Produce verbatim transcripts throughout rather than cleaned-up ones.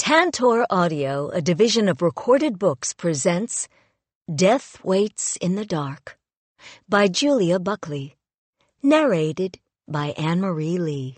Cantor Audio, a division of Recorded Books, presents Death Waits in the Dark by Julia Buckley, narrated by Anne-Marie Lee.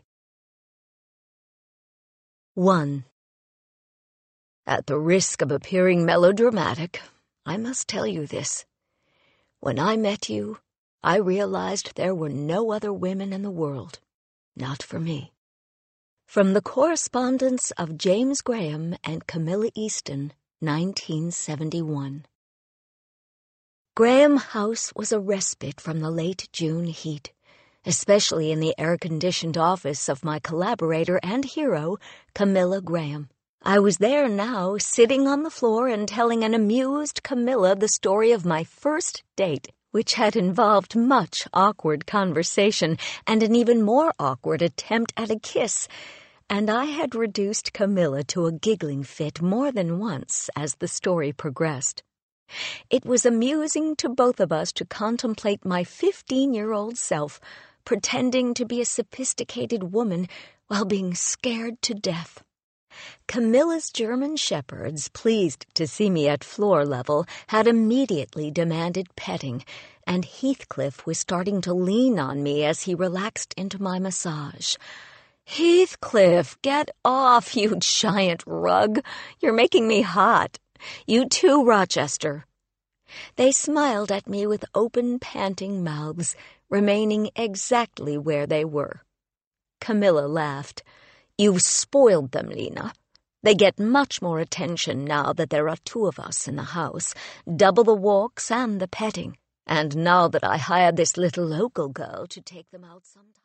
one. At the risk of appearing melodramatic, I must tell you this. When I met you, I realized there were no other women in the world, not for me. From the correspondence of James Graham and Camilla Easton, nineteen seventy-one. Graham House was a respite from the late June heat, especially in the air-conditioned office of my collaborator and hero, Camilla Graham. I was there now, sitting on the floor and telling an amused Camilla the story of my first date, which had involved much awkward conversation and an even more awkward attempt at a kiss, and I had reduced Camilla to a giggling fit more than once as the story progressed. It was amusing to both of us to contemplate my fifteen-year-old self pretending to be a sophisticated woman while being scared to death. Camilla's German shepherds, pleased to see me at floor level, had immediately demanded petting, and Heathcliff was starting to lean on me as he relaxed into my massage. "Heathcliff, get off, you giant rug. You're making me hot. You too, Rochester." They smiled at me with open, panting mouths, remaining exactly where they were. Camilla laughed. "You've spoiled them, Lena. They get much more attention now that there are two of us in the house, double the walks and the petting. And now that I hired this little local girl to take them out sometimes."